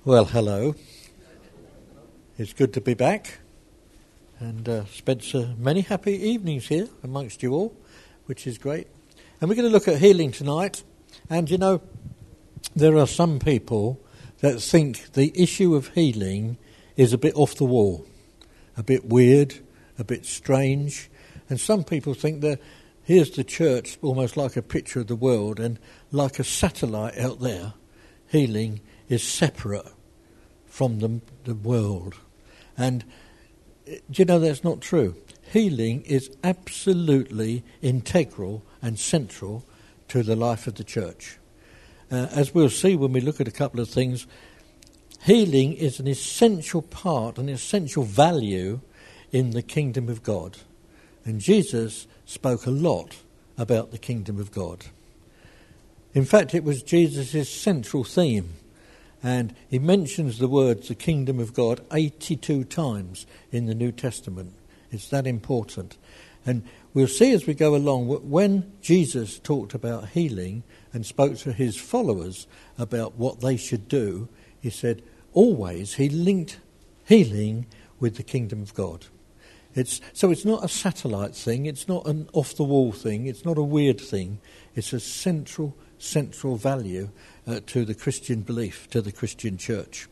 Well, hello. It's good to be back and spent many happy evenings here amongst you all, which is great. And we're going to look at healing tonight. And you know, there are some people that think the issue of healing is a bit off the wall, a bit weird, a bit strange. And some people think that here's the church almost like a picture of the world, and like a satellite out there, healing is separate from the world. And you know, that's not true. Healing is absolutely integral and central to the life of the church. As we'll see when we look at a couple of things, healing is an essential part, an essential value in the kingdom of God. And Jesus spoke a lot about the kingdom of God. In fact, it was Jesus' central theme. And he mentions the words, the kingdom of God, 82 times in the New Testament. It's that important. And we'll see as we go along, when Jesus talked about healing and spoke to his followers about what they should do, he said, always he linked healing with the kingdom of God. So it's not a satellite thing, it's not an off-the-wall thing, it's not a weird thing, it's a central value to the Christian belief, to the Christian church.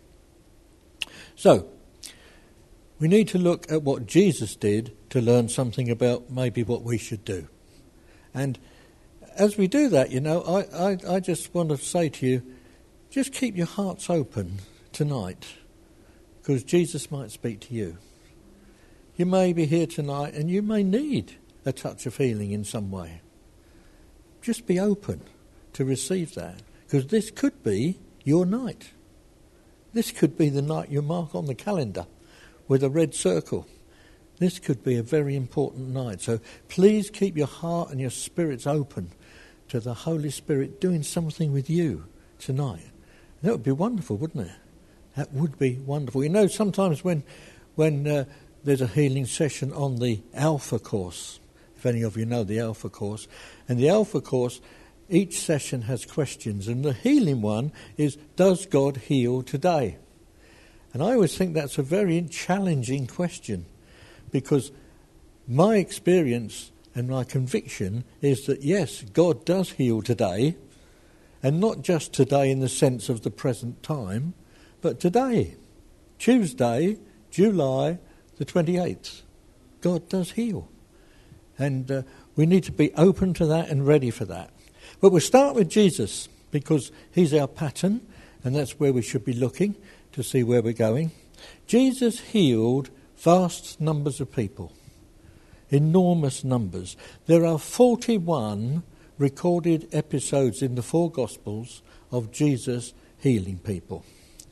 So, we need to look at what Jesus did to learn something about maybe what we should do. And as we do that, you know, I just want to say to you, just keep your hearts open tonight, because Jesus might speak to you. You may be here tonight and you may need a touch of healing in some way. Just be open to receive that, because this could be your night. This could be the night you mark on the calendar with a red circle. This could be a very important night. So please keep your heart and your spirits open to the Holy Spirit doing something with you tonight. That would be wonderful, wouldn't it? That would be wonderful. You know, sometimes when there's a healing session on the Alpha course, if any of you know the Alpha course, and the Alpha course, each session has questions, and the healing one is, does God heal today? And I always think that's a very challenging question, because my experience and my conviction is that yes, God does heal today, and not just today in the sense of the present time, but today, Tuesday, July the 28th, God does heal. And we need to be open to that and ready for that. But we'll start with Jesus, because he's our pattern, and that's where we should be looking to see where we're going. Jesus healed vast numbers of people, enormous numbers. There are 41 recorded episodes in the four Gospels of Jesus healing people.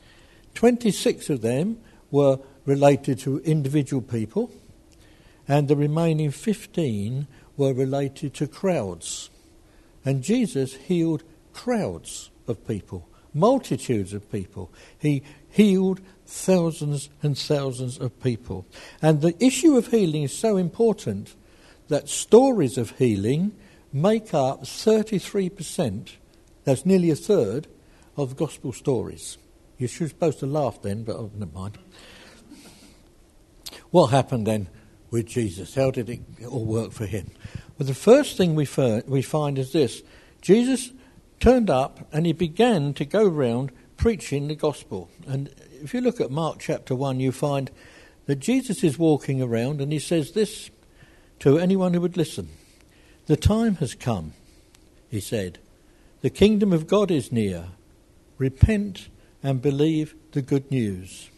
26 of them were related to individual people, and the remaining 15 were related to crowds. And Jesus healed crowds of people, multitudes of people. He healed thousands and thousands of people. And the issue of healing is so important that stories of healing make up 33%, that's nearly a third, of gospel stories. You're supposed to laugh then, but oh, never mind. What happened then with Jesus? How did it all work for him? Well, the first thing we find is this. Jesus turned up and he began to go around preaching the gospel. And if you look at Mark chapter 1, you find that Jesus is walking around and he says this to anyone who would listen. The time has come, he said. The kingdom of God is near. Repent and believe the good news.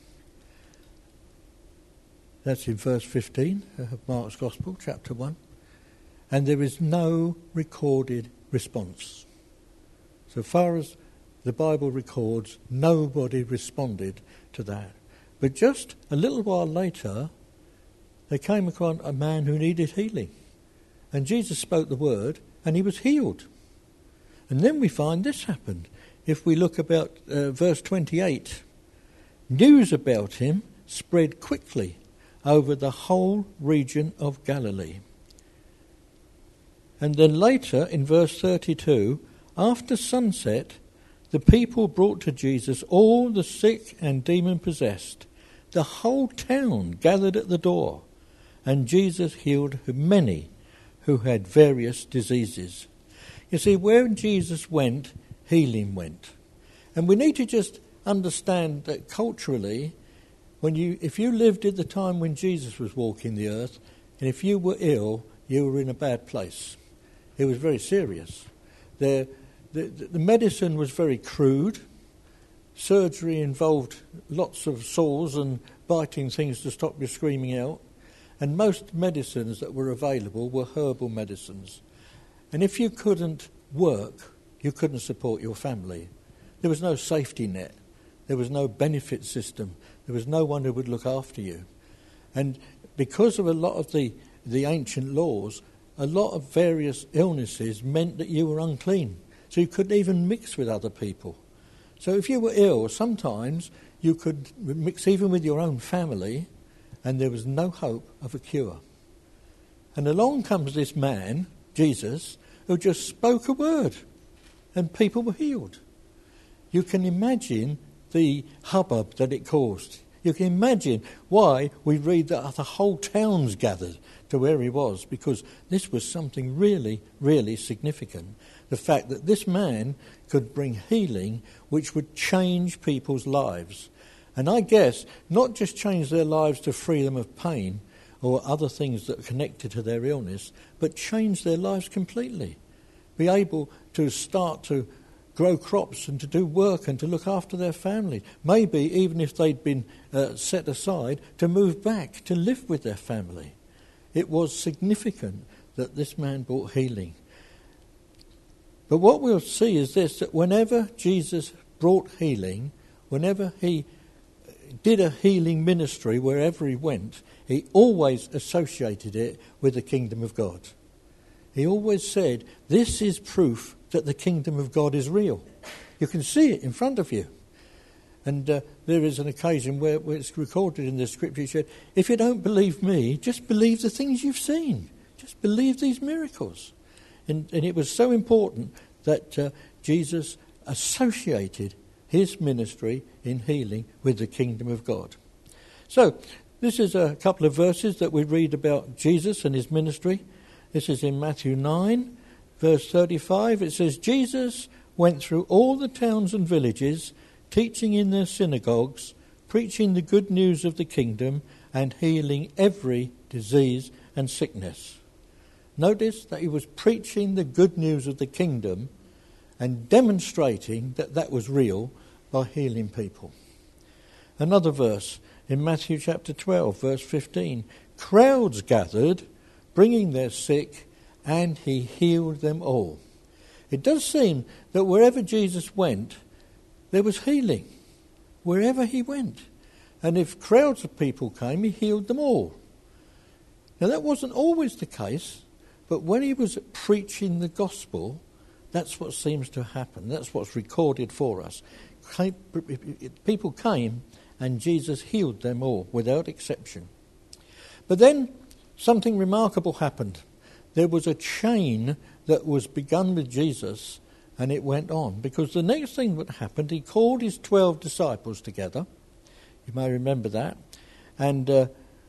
That's in verse 15 of Mark's Gospel, chapter 1. And there is no recorded response. So far as the Bible records, nobody responded to that. But just a little while later, they came upon a man who needed healing. And Jesus spoke the word, and he was healed. And then we find this happened. If we look about verse 28, news about him spread quickly over the whole region of Galilee. And then later, in verse 32, after sunset, the people brought to Jesus all the sick and demon-possessed. The whole town gathered at the door, and Jesus healed many who had various diseases. You see, where Jesus went, healing went. And we need to just understand that culturally, if you lived at the time when Jesus was walking the earth, and if you were ill, you were in a bad place. It was very serious. The medicine was very crude. Surgery involved lots of saws and biting things to stop you screaming out. And most medicines that were available were herbal medicines. And if you couldn't work, you couldn't support your family. There was no safety net. There was no benefit system. There was no one who would look after you. And because of a lot of the ancient laws, a lot of various illnesses meant that you were unclean. So you couldn't even mix with other people. So if you were ill, sometimes you could mix even with your own family, and there was no hope of a cure. And along comes this man, Jesus, who just spoke a word, and people were healed. You can imagine the hubbub that it caused. You can imagine why we read that the whole town's gathered to where he was, because this was something really, really significant. The fact that this man could bring healing which would change people's lives. And I guess not just change their lives to free them of pain or other things that are connected to their illness, but change their lives completely. Be able to start to grow crops and to do work and to look after their family. Maybe even if they'd been set aside, to move back to live with their family. It was significant that this man brought healing. But what we'll see is this, that whenever Jesus brought healing, whenever he did a healing ministry wherever he went, he always associated it with the kingdom of God. He always said, this is proof that the kingdom of God is real. You can see it in front of you. And there is an occasion where it's recorded in the scripture, he said, if you don't believe me, just believe the things you've seen. Just believe these miracles. And it was so important that Jesus associated his ministry in healing with the kingdom of God. So, this is a couple of verses that we read about Jesus and his ministry. This is in Matthew 9, verse 35. It says, Jesus went through all the towns and villages, teaching in their synagogues, preaching the good news of the kingdom, and healing every disease and sickness. Notice that he was preaching the good news of the kingdom and demonstrating that that was real by healing people. Another verse in Matthew chapter 12, verse 15. Crowds gathered, bringing their sick, and he healed them all. It does seem that wherever Jesus went, there was healing. Wherever he went. And if crowds of people came, he healed them all. Now that wasn't always the case, but when he was preaching the gospel, that's what seems to happen. That's what's recorded for us. People came and Jesus healed them all without exception. But then something remarkable happened. There was a chain that was begun with Jesus, and it went on. Because the next thing that happened, he called his 12 disciples together. You may remember that. And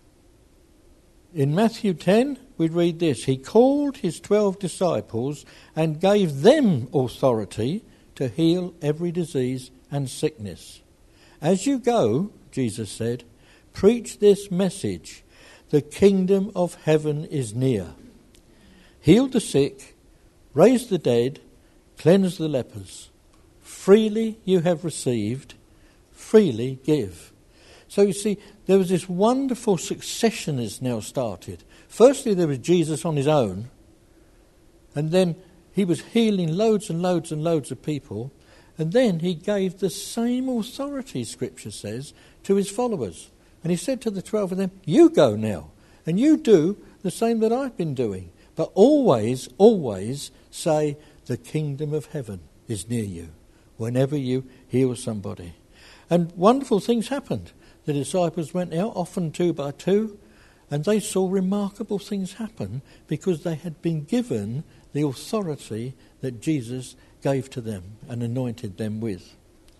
in Matthew 10, we read this. He called his 12 disciples and gave them authority to heal every disease and sickness. As you go, Jesus said, preach this message. The kingdom of heaven is near. Heal the sick, raise the dead, cleanse the lepers. Freely you have received, freely give. So you see, there was this wonderful succession that's now started. Firstly, there was Jesus on his own, and then he was healing loads and loads and loads of people, and then he gave the same authority, Scripture says, to his followers. And he said to the 12 of them, you go now, and you do the same that I've been doing. But always, always say, the kingdom of heaven is near you, whenever you heal somebody. And wonderful things happened. The disciples went out, often 2 by 2, and they saw remarkable things happen because they had been given the authority that Jesus gave to them and anointed them with.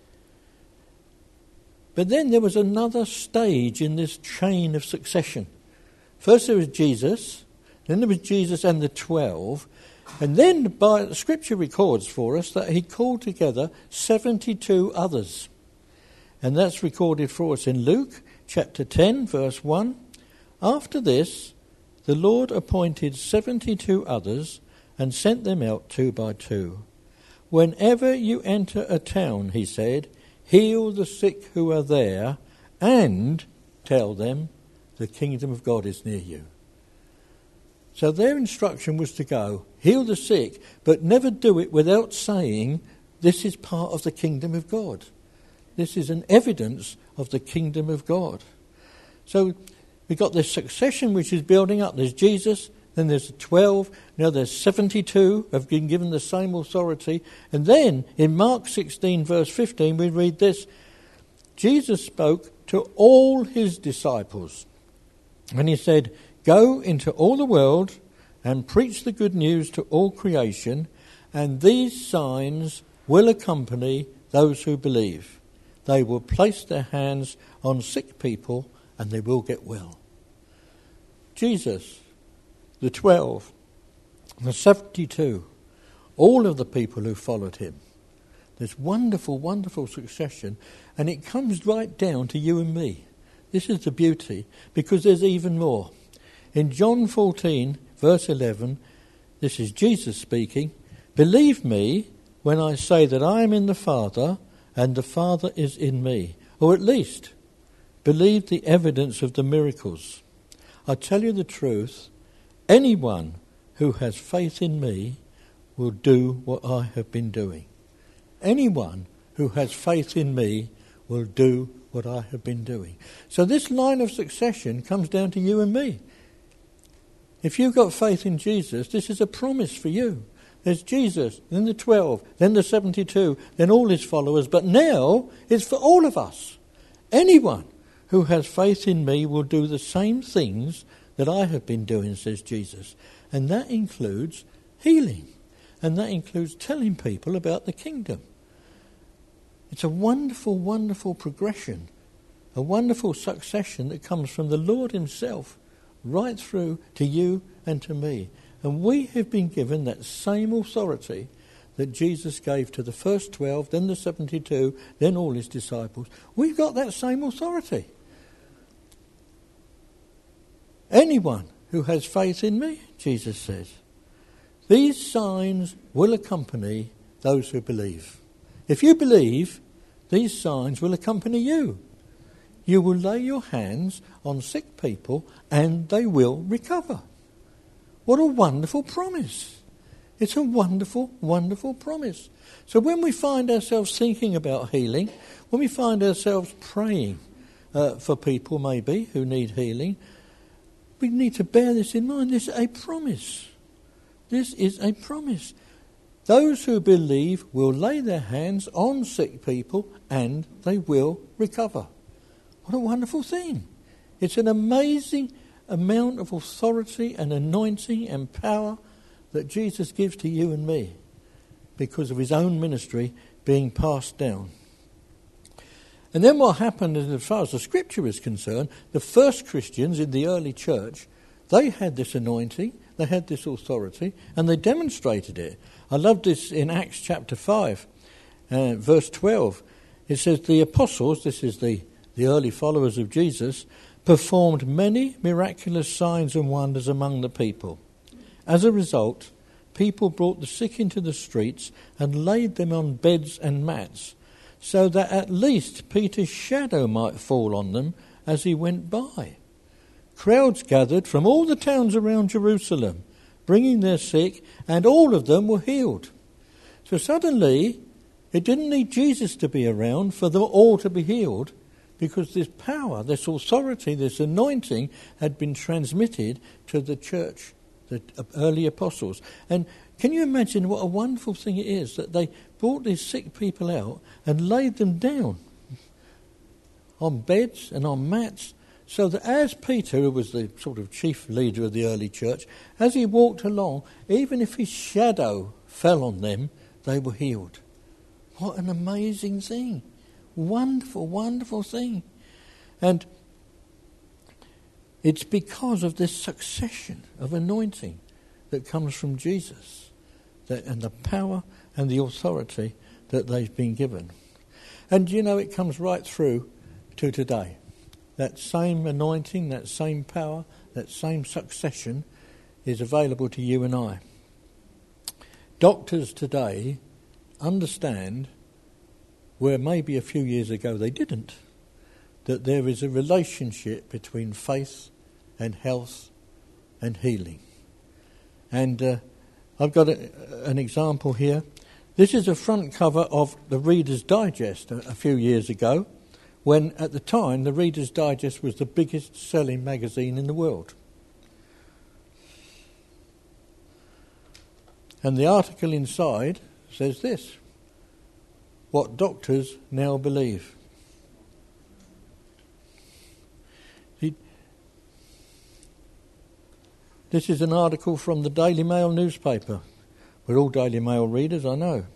But then there was another stage in this chain of succession. First there was Jesus, then there was Jesus and the 12, and then Scripture records for us that he called together 72 others. And that's recorded for us in Luke chapter 10, verse 1. After this, the Lord appointed 72 others and sent them out 2 by 2. Whenever you enter a town, he said, heal the sick who are there and tell them the kingdom of God is near you. So their instruction was to go, heal the sick, but never do it without saying, this is part of the kingdom of God. This is an evidence of the kingdom of God. So we've got this succession which is building up. There's Jesus, then there's 12, now there's 72 have been given the same authority. And then in Mark 16 verse 15 we read this, Jesus spoke to all his disciples and he said, go into all the world and preach the good news to all creation, and these signs will accompany those who believe. They will place their hands on sick people and they will get well. Jesus, the 12, the 72, all of the people who followed him. This wonderful, wonderful succession, and it comes right down to you and me. This is the beauty, because there's even more. In John 14, verse 11, this is Jesus speaking, believe me when I say that I am in the Father and the Father is in me, or at least believe the evidence of the miracles. I tell you the truth, anyone who has faith in me will do what I have been doing. Anyone who has faith in me will do what I have been doing. So this line of succession comes down to you and me. If you've got faith in Jesus, this is a promise for you. There's Jesus, then the 12, then the 72, then all his followers. But now it's for all of us. Anyone who has faith in me will do the same things that I have been doing, says Jesus. And that includes healing. And that includes telling people about the kingdom. It's a wonderful, wonderful progression, a wonderful succession that comes from the Lord himself right through to you and to me. And we have been given that same authority that Jesus gave to the first 12, then the 72, then all his disciples. We've got that same authority. Anyone who has faith in me, Jesus says, these signs will accompany those who believe. If you believe, these signs will accompany you. You will lay your hands on sick people and they will recover. What a wonderful promise. It's a wonderful, wonderful promise. So when we find ourselves thinking about healing, when we find ourselves praying for people maybe who need healing, we need to bear this in mind. This is a promise. This is a promise. Those who believe will lay their hands on sick people and they will recover. What a wonderful thing. It's an amazing amount of authority and anointing and power that Jesus gives to you and me because of his own ministry being passed down. And then what happened is, as far as the scripture is concerned, the first Christians in the early church, they had this anointing, they had this authority, and they demonstrated it. I love this in Acts chapter 5, verse 12. It says, the apostles, this is the early followers of Jesus, performed many miraculous signs and wonders among the people. As a result, people brought the sick into the streets and laid them on beds and mats, so that at least Peter's shadow might fall on them as he went by. Crowds gathered from all the towns around Jerusalem, bringing their sick, and all of them were healed. So suddenly, it didn't need Jesus to be around for them all to be healed, because this power, this authority, this anointing had been transmitted to the church, the early apostles. And can you imagine what a wonderful thing it is that they brought these sick people out and laid them down on beds and on mats, so that as Peter, who was the sort of chief leader of the early church, as he walked along, even if his shadow fell on them, they were healed. What an amazing thing. Wonderful, wonderful thing. And it's because of this succession of anointing that comes from Jesus and the power and the authority that they've been given. And it comes right through to today. That same anointing, that same power, that same succession is available to you and I. Doctors today understand, where maybe a few years ago they didn't, that there is a relationship between faith and health and healing. And I've got an example here. This is a front cover of the Reader's Digest a few years ago, when at the time the Reader's Digest was the biggest selling magazine in the world. And the article inside says this: what doctors now believe. This is an article from the Daily Mail newspaper. We're all Daily Mail readers, I know.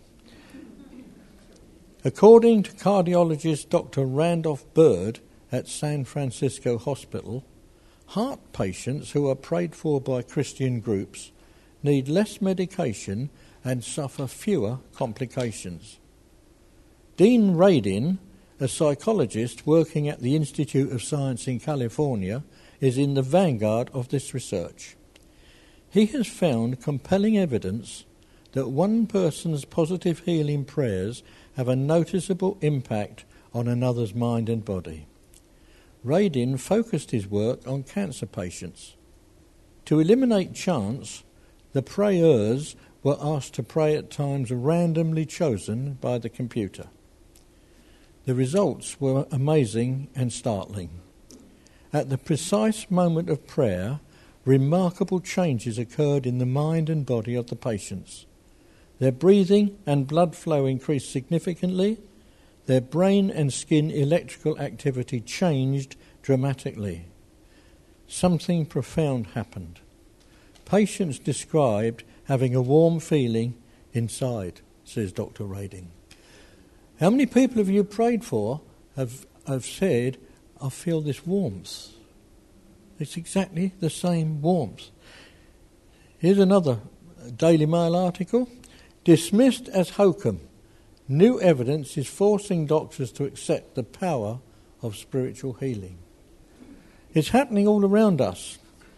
According to cardiologist Dr. Randolph Bird at San Francisco Hospital, heart patients who are prayed for by Christian groups need less medication and suffer fewer complications. Dean Radin, a psychologist working at the Institute of Science in California, is in the vanguard of this research. He has found compelling evidence that one person's positive healing prayers have a noticeable impact on another's mind and body. Radin focused his work on cancer patients. To eliminate chance, the prayers were asked to pray at times randomly chosen by the computer. The results were amazing and startling. At the precise moment of prayer, remarkable changes occurred in the mind and body of the patients. Their breathing and blood flow increased significantly. Their brain and skin electrical activity changed dramatically. Something profound happened. Patients described having a warm feeling inside, says Dr. Radin. How many people have you prayed for have said, I feel this warmth? It's exactly the same warmth. Here's another Daily Mail article. Dismissed as hokum, new evidence is forcing doctors to accept the power of spiritual healing. It's happening all around us.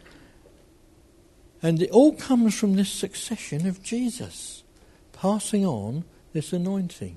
And it all comes from this succession of Jesus passing on this anointing.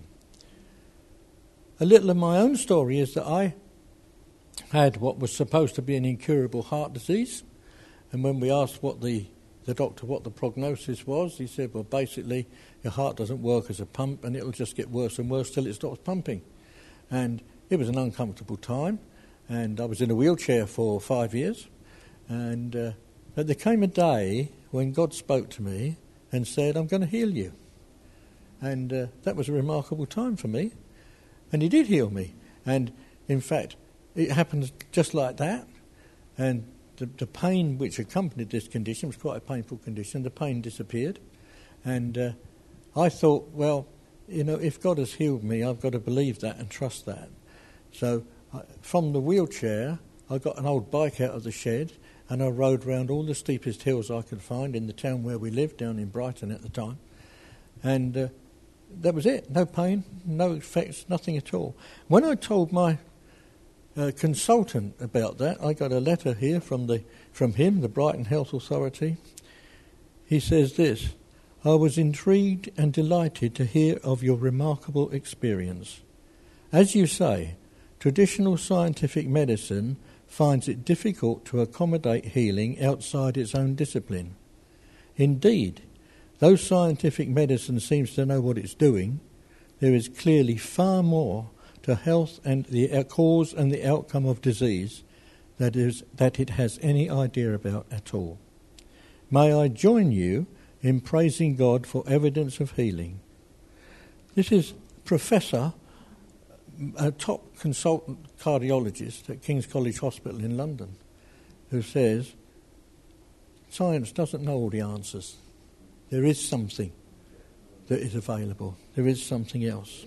A little of my own story is that I had what was supposed to be an incurable heart disease, and when we asked the doctor what the prognosis was, he said, well, basically your heart doesn't work as a pump and it'll just get worse and worse till it stops pumping. And it was an uncomfortable time, and I was in a wheelchair for 5 years, and but there came a day when God spoke to me and said, I'm going to heal you. And that was a remarkable time for me. And he did heal me. And in fact, it happened just like that. And the pain which accompanied this condition was quite a painful condition. The pain disappeared. And I thought, well, if God has healed me, I've got to believe that and trust that. So from the wheelchair, I got an old bike out of the shed, and I rode round all the steepest hills I could find in the town where we lived, down in Brighton at the time. And that was it. No pain, no effects, nothing at all. When I told my consultant about that, I got a letter here from him, the Brighton Health Authority. He says this: I was intrigued and delighted to hear of your remarkable experience. As you say, traditional scientific medicine finds it difficult to accommodate healing outside its own discipline. Indeed, though scientific medicine seems to know what it's doing, there is clearly far more to health and the cause and the outcome of disease that it has any idea about at all. May I join you in praising God for evidence of healing. This is Professor, a top consultant cardiologist at King's College Hospital in London, who says science doesn't know all the answers. There is something that is available. There is something else.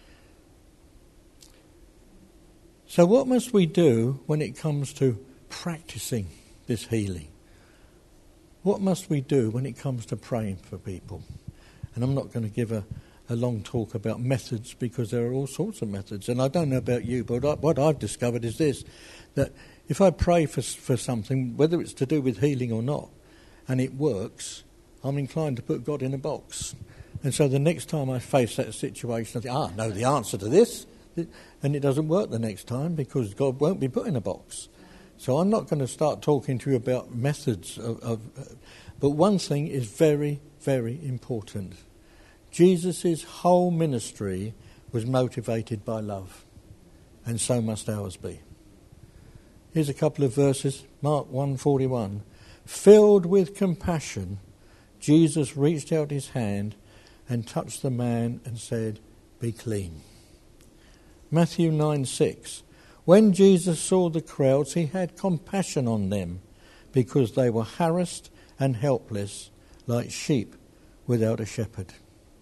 So what must we do when it comes to practicing this healing? What must we do when it comes to praying for people? And I'm not going to give a long talk about methods, because there are all sorts of methods. And I don't know about you, but what I've discovered is this, that if I pray for something, whether it's to do with healing or not, and it works, I'm inclined to put God in a box. And so the next time I face that situation, I think, I know the answer to this. And it doesn't work the next time because God won't be put in a box. So I'm not going to start talking to you about methods but one thing is very, very important. Jesus' whole ministry was motivated by love, and so must ours be. Here's a couple of verses. Mark 1:41. Filled with compassion, Jesus reached out his hand and touched the man and said, "Be clean." Matthew 9:6. When Jesus saw the crowds, he had compassion on them because they were harassed and helpless like sheep without a shepherd.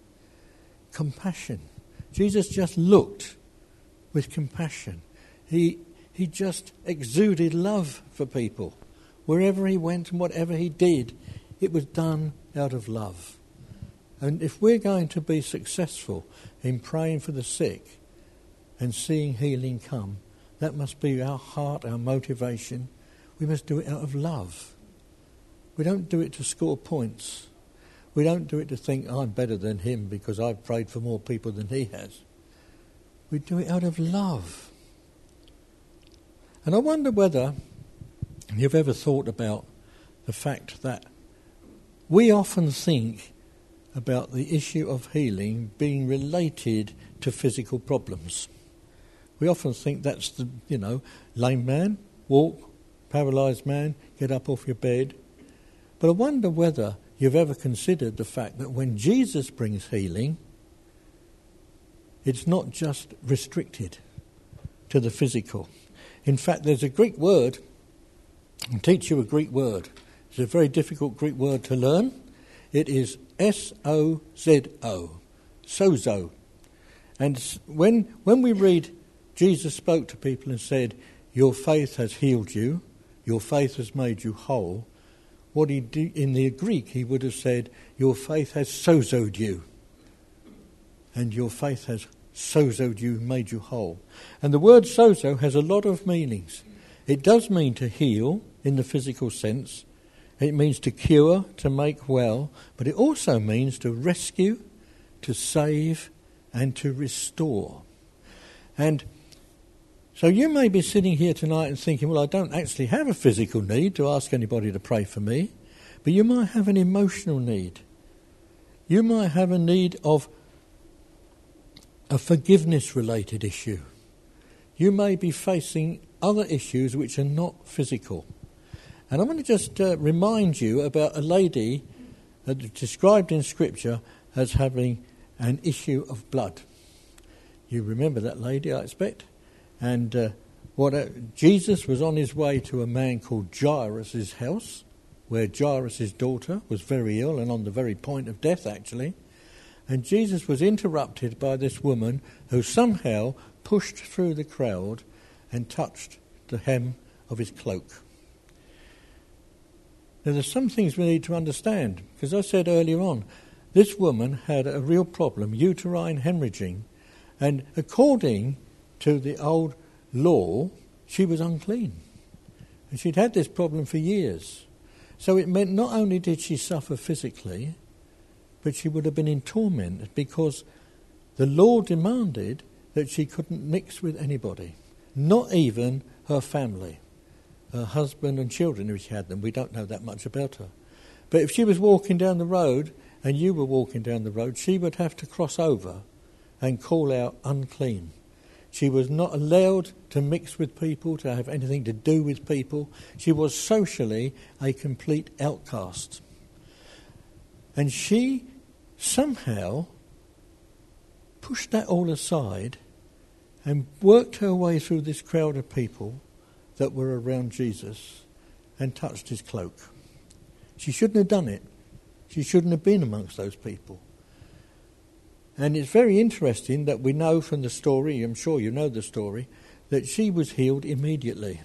Compassion. Jesus just looked with compassion. He just exuded love for people. Wherever he went and whatever he did, it was done out of love. And if we're going to be successful in praying for the sick and seeing healing come, that must be our heart, our motivation. We must do it out of love. We don't do it to score points. We don't do it to think, I'm better than him because I've prayed for more people than he has. We do it out of love. And I wonder whether you've ever thought about the fact that we often think about the issue of healing being related to physical problems. We often think that's the, lame man, walk, paralysed man, get up off your bed. But I wonder whether you've ever considered the fact that when Jesus brings healing, it's not just restricted to the physical. In fact, there's a Greek word, I'll teach you a Greek word. It's a very difficult Greek word to learn. It is S-O-Z-O, sozo. And when we read Jesus spoke to people and said, your faith has healed you, your faith has made you whole, what he did in the Greek, he would have said, your faith has sozoed you. And your faith has sozoed you, made you whole. And the word sozo has a lot of meanings. It does mean to heal in the physical sense. It means to cure, to make well, but it also means to rescue, to save, and to restore. And so you may be sitting here tonight and thinking, well, I don't actually have a physical need to ask anybody to pray for me, but you might have an emotional need. You might have a need of a forgiveness-related issue. You may be facing other issues which are not physical. And I want to just remind you about a lady described in Scripture as having an issue of blood. You remember that lady, I expect? And Jesus was on his way to a man called Jairus' house, where Jairus' daughter was very ill and on the very point of death, actually. And Jesus was interrupted by this woman who somehow pushed through the crowd and touched the hem of his cloak. Now, there's some things we need to understand, because I said earlier on, this woman had a real problem, uterine hemorrhaging, and according to the old law, she was unclean. And she'd had this problem for years. So it meant not only did she suffer physically, but she would have been in torment because the law demanded that she couldn't mix with anybody, not even her family, her husband and children if she had them. We don't know that much about her. But if she was walking down the road and you were walking down the road, she would have to cross over and call out unclean. She was not allowed to mix with people, to have anything to do with people. She was socially a complete outcast. And she somehow pushed that all aside and worked her way through this crowd of people that were around Jesus and touched his cloak. She shouldn't have done it. She shouldn't have been amongst those people. And it's very interesting that we know from the story, I'm sure you know the story, that she was healed immediately.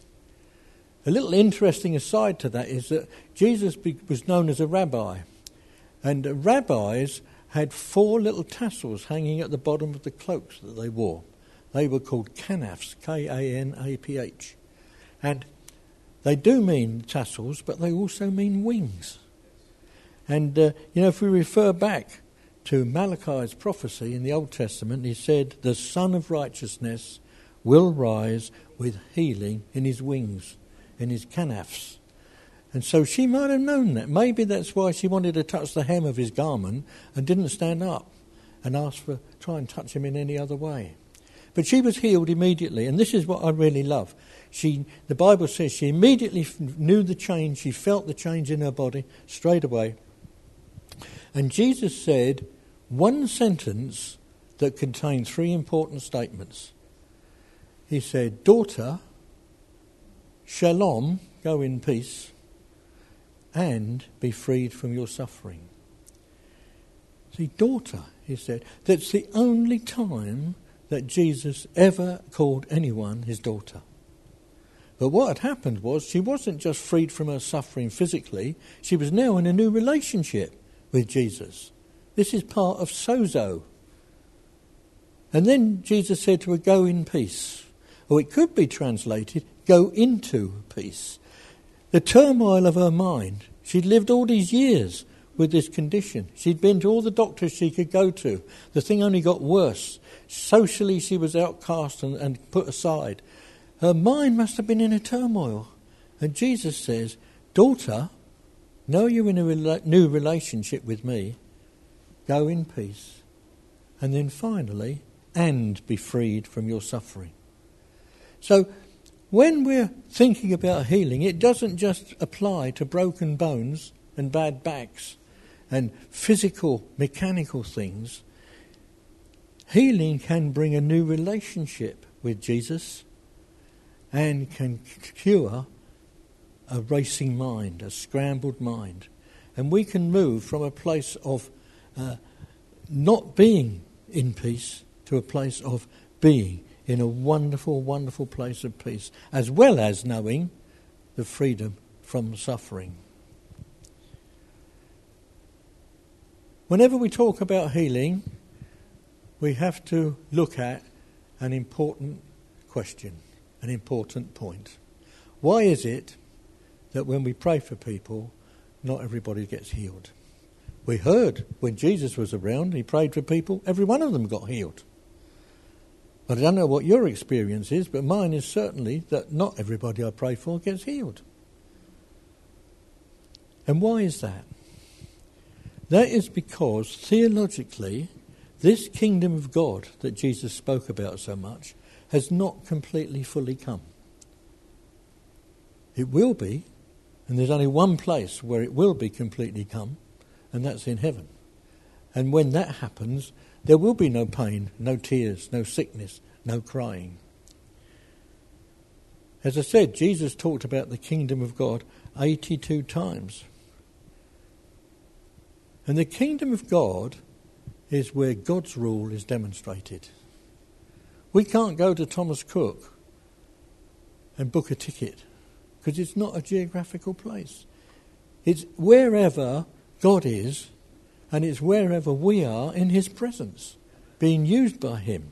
A little interesting aside to that is that Jesus was known as a rabbi. And rabbis had 4 little tassels hanging at the bottom of the cloaks that they wore. They were called kanafs, K-A-N-A-P-H. And they do mean tassels, but they also mean wings. And, if we refer back to Malachi's prophecy in the Old Testament, he said, the Son of Righteousness will rise with healing in his wings, in his kanafs. And so she might have known that. Maybe that's why she wanted to touch the hem of his garment and didn't stand up and try and touch him in any other way. But she was healed immediately, and this is what I really love. The Bible says she immediately knew the change, she felt the change in her body straight away. And Jesus said one sentence that contained 3 important statements. He said, daughter, shalom, go in peace, and be freed from your suffering. See, daughter, he said, that's the only time that Jesus ever called anyone his daughter. But what had happened was she wasn't just freed from her suffering physically, she was now in a new relationship with Jesus. This is part of sozo. And then Jesus said to her, go in peace. Or it could be translated, go into peace. The turmoil of her mind, she'd lived all these years with this condition. She'd been to all the doctors she could go to. The thing only got worse. Socially, she was outcast and put aside. Her mind must have been in a turmoil. And Jesus says, daughter, now you're in a new relationship with me, go in peace. And then finally, and be freed from your suffering. So when we're thinking about healing, it doesn't just apply to broken bones and bad backs and physical, mechanical things. Healing can bring a new relationship with Jesus and can cure a racing mind, a scrambled mind. And we can move from a place of not being in peace to a place of being in a wonderful, wonderful place of peace, as well as knowing the freedom from suffering. Whenever we talk about healing, we have to look at an important question, an important point. Why is it that when we pray for people, not everybody gets healed? We heard when Jesus was around, he prayed for people, every one of them got healed. But I don't know what your experience is, but mine is certainly that not everybody I pray for gets healed. And why is that? That is because theologically, this kingdom of God that Jesus spoke about so much has not completely fully come. It will be, and there's only one place where it will be completely come, and that's in heaven. And when that happens, there will be no pain, no tears, no sickness, no crying. As I said, Jesus talked about the kingdom of God 82 times. And the kingdom of God is where God's rule is demonstrated. We can't go to Thomas Cook and book a ticket because it's not a geographical place. It's wherever God is, and it's wherever we are in his presence, being used by him.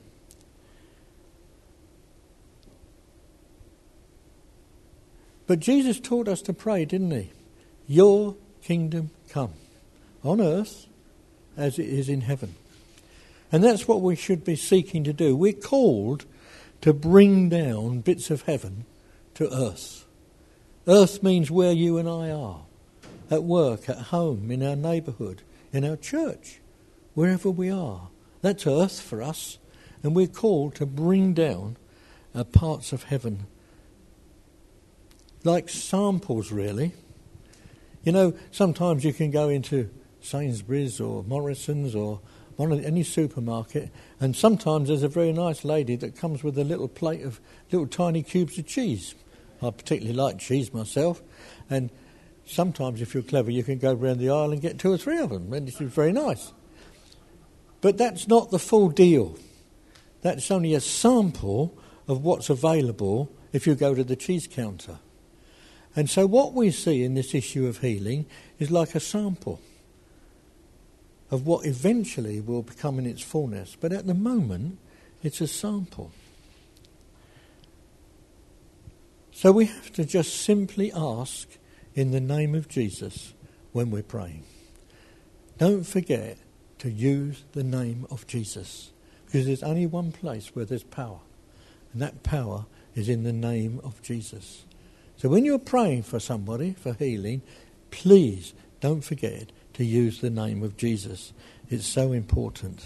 But Jesus taught us to pray, didn't he? Your kingdom come, on earth as it is in heaven. And that's what we should be seeking to do. We're called to bring down bits of heaven to earth. Earth means where you and I are, at work, at home, in our neighbourhood, in our church, wherever we are. That's earth for us, and we're called to bring down parts of heaven. Like samples, really. You know, sometimes you can go into Sainsbury's or Morrison's or any supermarket, and sometimes there's a very nice lady that comes with a little plate of little tiny cubes of cheese. I particularly like cheese myself, and sometimes if you're clever you can go around the aisle and get 2 or 3 of them, and it's very nice. But that's not the full deal. That's only a sample of what's available if you go to the cheese counter. And so what we see in this issue of healing is like a sample of what eventually will become in its fullness. But at the moment, it's a sample. So we have to just simply ask in the name of Jesus when we're praying. Don't forget to use the name of Jesus, because there's only one place where there's power, and that power is in the name of Jesus. So when you're praying for somebody for healing, please don't forget to use the name of Jesus. It's so important.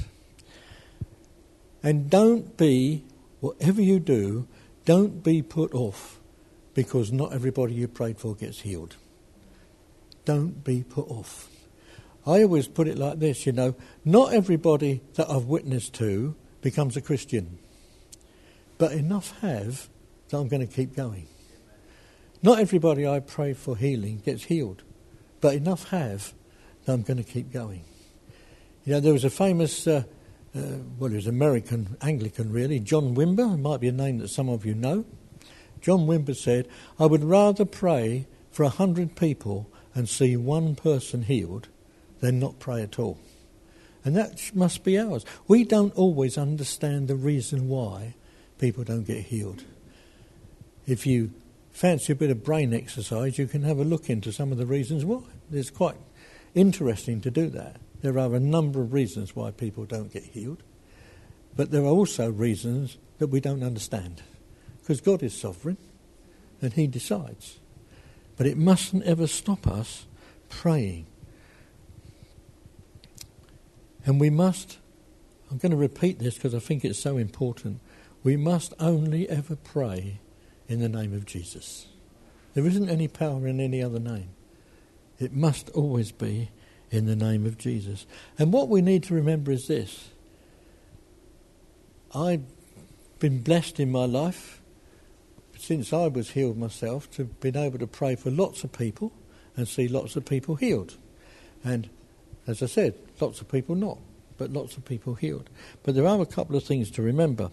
And don't be, whatever you do, don't be put off because not everybody you prayed for gets healed. Don't be put off. I always put it like this, not everybody that I've witnessed to becomes a Christian, but enough have that I'm going to keep going. Not everybody I pray for healing gets healed, but enough have that I'm going to keep going. There was a famous, he was American Anglican really, John Wimber, it might be a name that some of you know. John Wimber said, I would rather pray for 100 people and see one person healed than not pray at all. And that must be ours. We don't always understand the reason why people don't get healed. If you fancy a bit of brain exercise, you can have a look into some of the reasons why. It's quite interesting to do that. There are a number of reasons why people don't get healed, but there are also reasons that we don't understand, because God is sovereign and he decides. But it mustn't ever stop us praying. And we must, I'm going to repeat this because I think it's so important, we must only ever pray in the name of Jesus. There isn't any power in any other name. It must always be in the name of Jesus. And what we need to remember is this. I've been blessed in my life, since I was healed myself, to have been able to pray for lots of people and see lots of people healed. And as I said, lots of people not, but lots of people healed. But there are a couple of things to remember.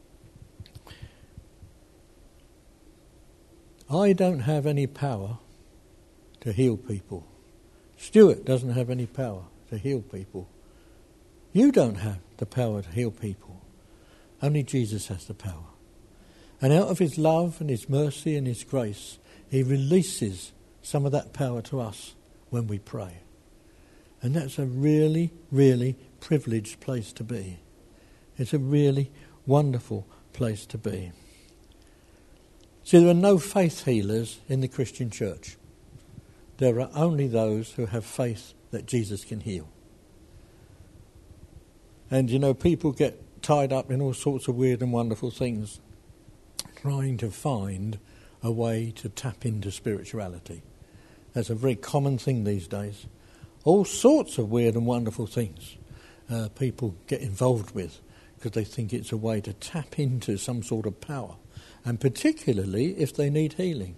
I don't have any power to heal people. Stuart doesn't have any power to heal people. You don't have the power to heal people. Only Jesus has the power. And out of his love and his mercy and his grace, he releases some of that power to us when we pray. And that's a really, really privileged place to be. It's a really wonderful place to be. See, there are no faith healers in the Christian church. There are only those who have faith that Jesus can heal. And, people get tied up in all sorts of weird and wonderful things, trying to find a way to tap into spirituality. That's a very common thing these days. All sorts of weird and wonderful things people get involved with because they think it's a way to tap into some sort of power, and particularly if they need healing.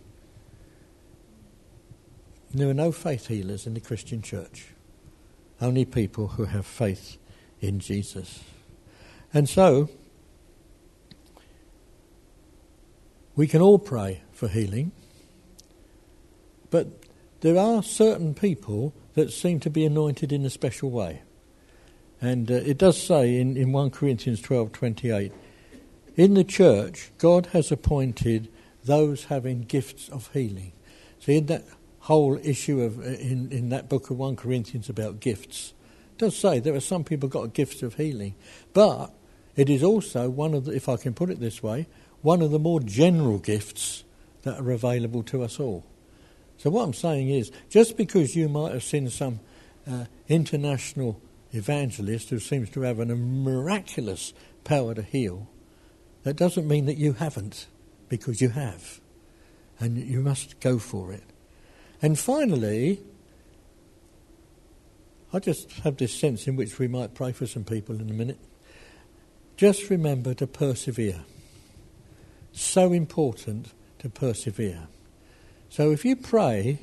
There are no faith healers in the Christian church, only people who have faith in Jesus. And so, we can all pray for healing, but there are certain people that seem to be anointed in a special way. And it does say in 1 Corinthians 12:28, in the church, God has appointed those having gifts of healing. So in that whole issue of in that book of 1 Corinthians about gifts, it does say there are some people got gifts of healing, but it is also one of the, if I can put it this way, one of the more general gifts that are available to us all. So what I'm saying is, just because you might have seen some international evangelist who seems to have a miraculous power to heal, that doesn't mean that you haven't, because you have. And you must go for it. And finally, I just have this sense in which we might pray for some people in a minute. Just remember to persevere. So important to persevere. So if you pray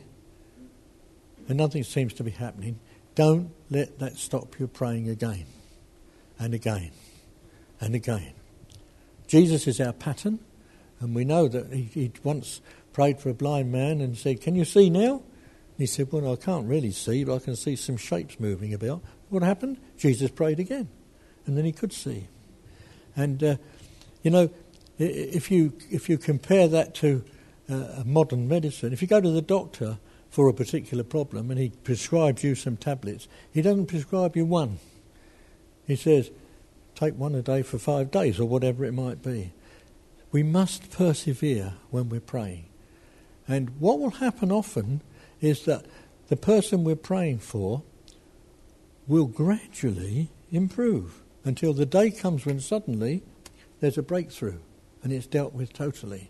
and nothing seems to be happening, don't let that stop you praying again. and again and again. Jesus is our pattern, and we know that he once prayed for a blind man and said, "Can you see now?" He said, "Well, I can't really see, but I can see some shapes moving about." What happened? Jesus prayed again, and then he could see. And if you compare that to modern medicine, if you go to the doctor for a particular problem and he prescribes you some tablets, he doesn't prescribe you one. He says, take one a day for 5 days or whatever it might be. We must persevere when we're praying. And what will happen often is that the person we're praying for will gradually improve until the day comes when suddenly there's a breakthrough and it's dealt with totally.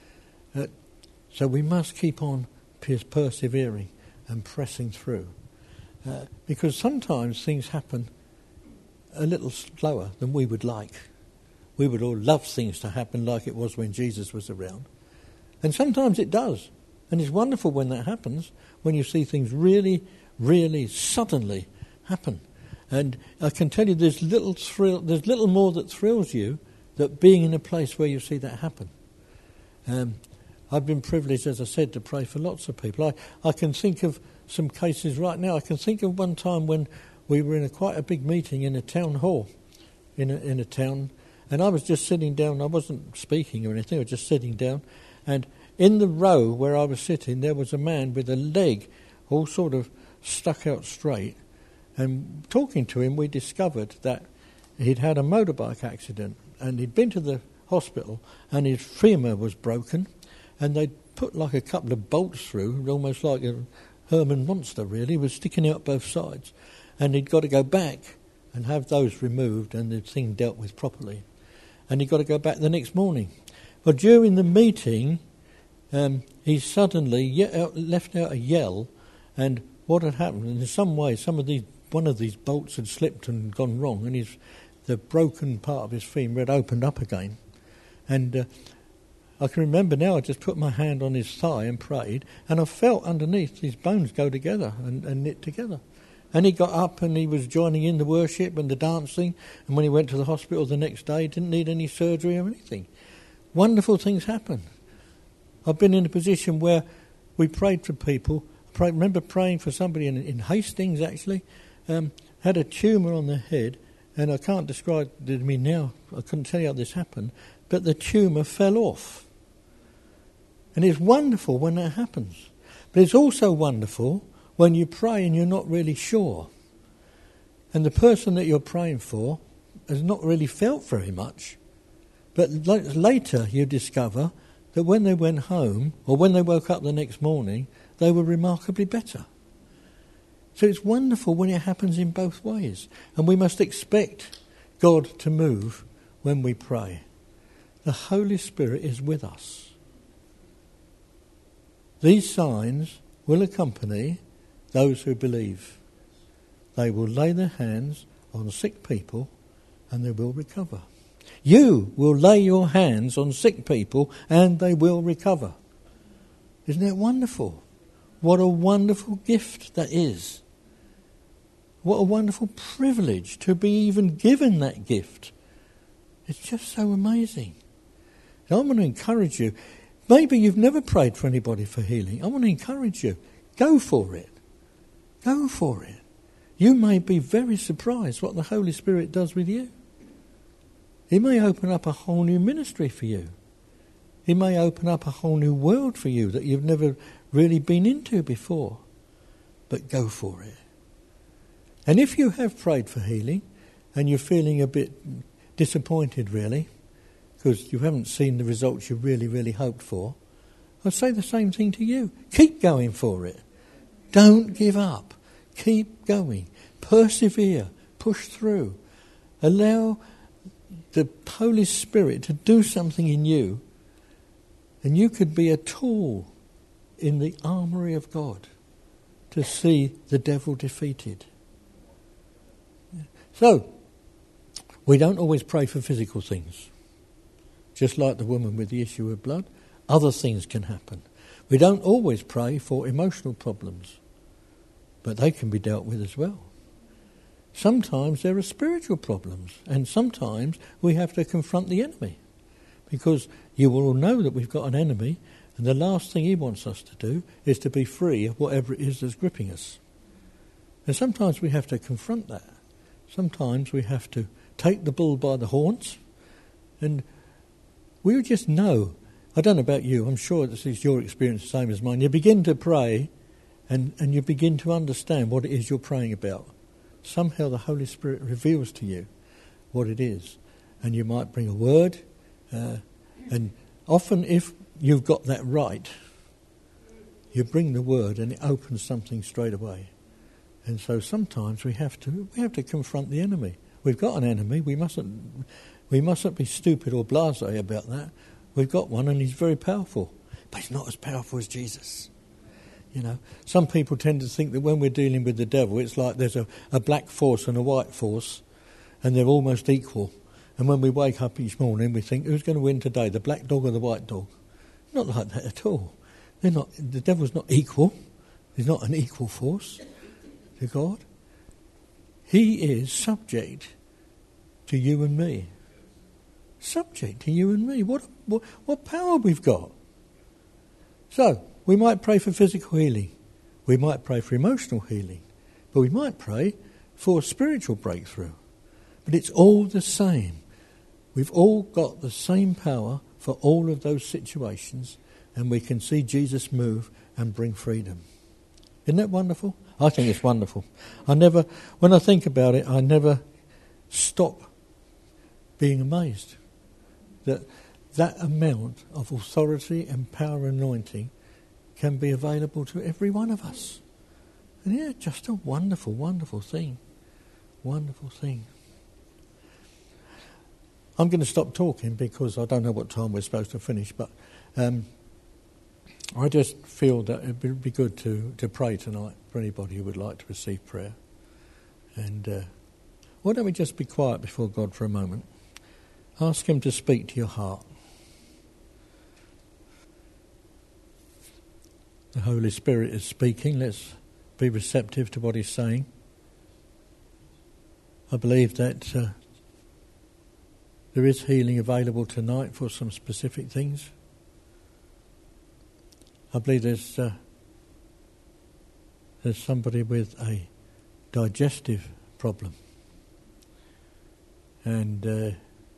So we must keep on persevering and pressing through. Because sometimes things happen a little slower than we would like. We would all love things to happen like it was when Jesus was around. And sometimes it does. And it's wonderful when that happens, when you see things really, really suddenly happen. And I can tell you there's little more that thrills you than being in a place where you see that happen. I've been privileged, as I said, to pray for lots of people. I can think of some cases right now. I can think of one time when we were in quite a big meeting in a town hall in a town, and I was just sitting down. I wasn't speaking or anything, I was just sitting down. And in the row where I was sitting, there was a man with a leg all sort of stuck out straight. And talking to him, we discovered that he'd had a motorbike accident and he'd been to the hospital and his femur was broken, and they'd put like a couple of bolts through, almost like a Herman monster really, was sticking out both sides. And he'd got to go back and have those removed and the thing dealt with properly. And he'd got to go back the next morning. But during the meeting, he suddenly left out a yell, and what had happened, in some way, one of these bolts had slipped and gone wrong, and the broken part of his femur had opened up again. And I can remember now, I just put my hand on his thigh and prayed, and I felt underneath his bones go together and knit together. And he got up and he was joining in the worship and the dancing, and when he went to the hospital the next day, he didn't need any surgery or anything. Wonderful things happen. I've been in a position where we prayed for people. I remember praying for somebody in Hastings, actually, had a tumour on their head, and I can't describe it to me now. I couldn't tell you how this happened, but the tumour fell off. And it's wonderful when that happens. But it's also wonderful when you pray and you're not really sure. And the person that you're praying for has not really felt very much. But later you discover that when they went home or when they woke up the next morning, they were remarkably better. So it's wonderful when it happens in both ways. And we must expect God to move when we pray. The Holy Spirit is with us. These signs will accompany those who believe. They will lay their hands on sick people and they will recover. You will lay your hands on sick people and they will recover. Isn't it wonderful? What a wonderful gift that is. What a wonderful privilege to be even given that gift. It's just so amazing. And I want to encourage you. Maybe you've never prayed for anybody for healing. I want to encourage you. Go for it. Go for it. You may be very surprised what the Holy Spirit does with you. He may open up a whole new ministry for you. He may open up a whole new world for you that you've never really been into before. But go for it. And if you have prayed for healing and you're feeling a bit disappointed really, because you haven't seen the results you really, really hoped for, I'd say the same thing to you. Keep going for it. Don't give up. Keep going. Persevere. Push through. Allow the Holy Spirit to do something in you, and you could be a tool in the armoury of God to see the devil defeated. So, we don't always pray for physical things. Just like the woman with the issue of blood, other things can happen. We don't always pray for emotional problems, but they can be dealt with as well. sometimes there are spiritual problems, and sometimes we have to confront the enemy, because you will all know that we've got an enemy, and the last thing he wants us to do is to be free of whatever it is that's gripping us. And sometimes we have to confront that. Sometimes we have to take the bull by the horns, and we just know. I don't know about you, I'm sure this is your experience the same as mine. You begin to pray and you begin to understand what it is you're praying about. Somehow the Holy Spirit reveals to you what it is. And you might bring a word, and often if you've got that right, you bring the word and it opens something straight away. And so sometimes we have to confront the enemy. We've got an enemy. We mustn't be stupid or blasé about that. We've got one, and he's very powerful, but he's not as powerful as Jesus. You know, some people tend to think that when we're dealing with the devil, it's like there's a black force and a white force, and they're almost equal. And when we wake up each morning, we think, who's going to win today, the black dog or the white dog? Not like that at all. They're not. The devil's not equal. He's not an equal force to God. He is subject to you and me. Subject to you and me. What power we've got. So, we might pray for physical healing. We might pray for emotional healing. But we might pray for spiritual breakthrough. But it's all the same. We've all got the same power for all of those situations, and we can see Jesus move and bring freedom. Isn't that wonderful? I think it's wonderful. When I think about it, I never stop being amazed that amount of authority and power and anointing can be available to every one of us. And yeah, just a wonderful, wonderful thing. Wonderful thing. I'm going to stop talking because I don't know what time we're supposed to finish, but I just feel that it would be good to pray tonight for anybody who would like to receive prayer. And why don't we just be quiet before God for a moment? Ask him to speak to your heart. The Holy Spirit is speaking. Let's be receptive to what he's saying. I believe that there is healing available tonight for some specific things. I believe there's somebody with a digestive problem. And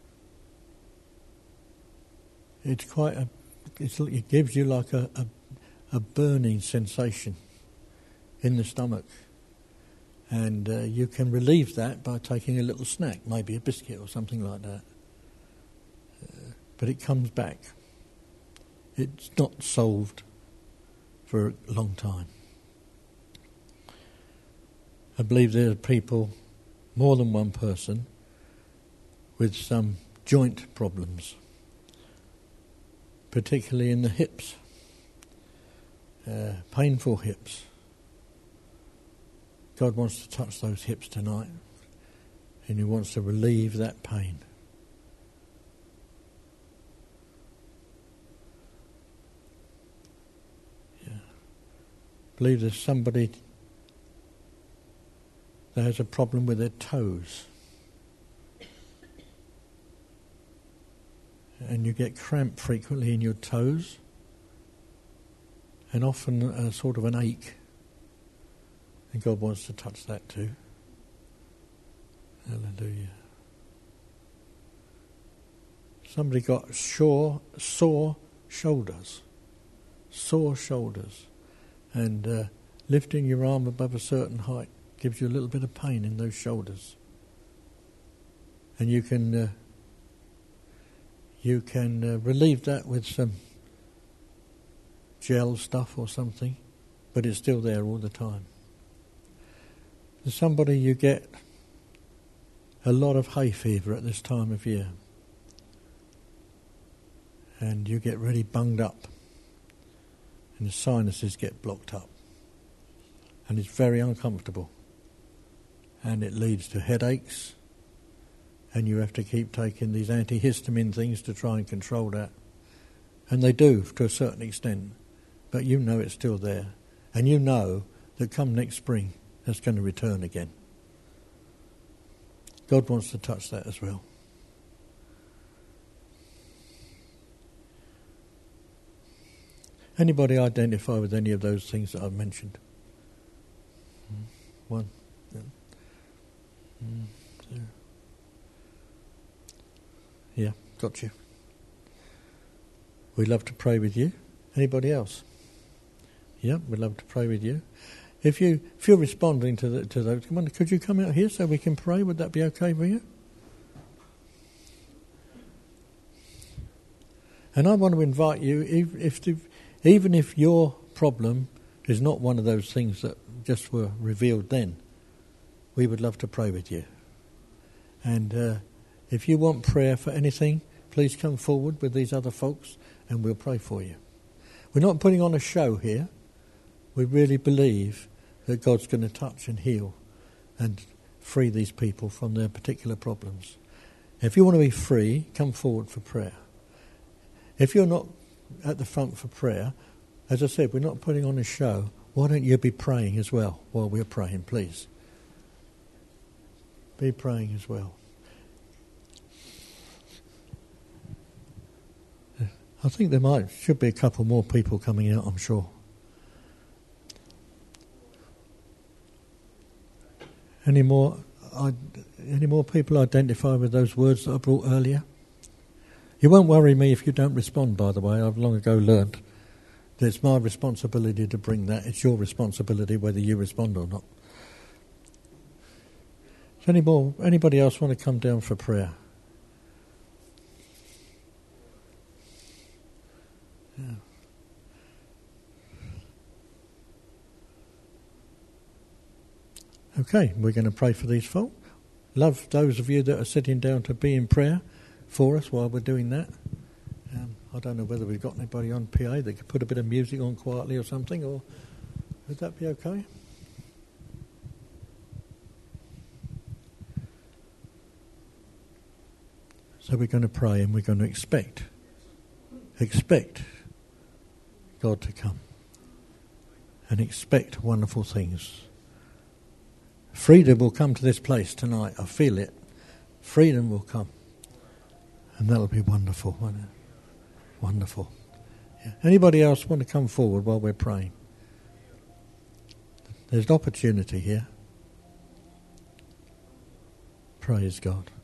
it gives you like a burning sensation in the stomach. And you can relieve that by taking a little snack, maybe a biscuit or something like that. But it comes back. It's not solved for a long time. I believe there are people, more than one person, with some joint problems, particularly in the hips, painful hips. God wants to touch those hips tonight, and he wants to relieve that pain. Yeah. I believe there's somebody that has a problem with their toes. And you get cramp frequently in your toes, and often a sort of an ache. And God wants to touch that too. Hallelujah. Somebody got sore shoulders. Sore shoulders. And lifting your arm above a certain height gives you a little bit of pain in those shoulders. And you can relieve that with some gel stuff or something, but it's still there all the time. There's somebody, you get a lot of hay fever at this time of year, and you get really bunged up, and the sinuses get blocked up, and it's very uncomfortable, and it leads to headaches, and you have to keep taking these antihistamine things to try and control that. And they do to a certain extent, but you know it's still there, and you know that come next spring, that's going to return again. God wants to touch that as well. Anybody identify with any of those things that I've mentioned? One. Yeah. Two. Yeah, got you. We'd love to pray with you. Anybody else? Yeah, we'd love to pray with you. If you're responding to those, come on, could you come out here so we can pray? Would that be okay for you? And I want to invite you, even if your problem is not one of those things that just were revealed then, we would love to pray with you. And if you want prayer for anything, please come forward with these other folks and we'll pray for you. We're not putting on a show here. We really believe that God's going to touch and heal and free these people from their particular problems. If you want to be free, come forward for prayer. If you're not at the front for prayer, as I said, we're not putting on a show. Why don't you be praying as well while we're praying, please? Be praying as well. I think there should be a couple more people coming out, I'm sure. Any more people identify with those words that I brought earlier? You won't worry me if you don't respond, by the way. I've long ago learned that it's my responsibility to bring that. It's your responsibility whether you respond or not. Does anybody else want to come down for prayer? Yeah. Okay, we're going to pray for these folk. Love those of you that are sitting down to be in prayer for us while we're doing that. I don't know whether we've got anybody on PA that could put a bit of music on quietly or something, or would that be okay? So we're going to pray and we're going to expect God to come and expect wonderful things. Freedom will come to this place tonight. I feel it. Freedom will come. And that'll be wonderful, won't it? Wonderful. Yeah. Anybody else want to come forward while we're praying? There's an opportunity here. Praise God.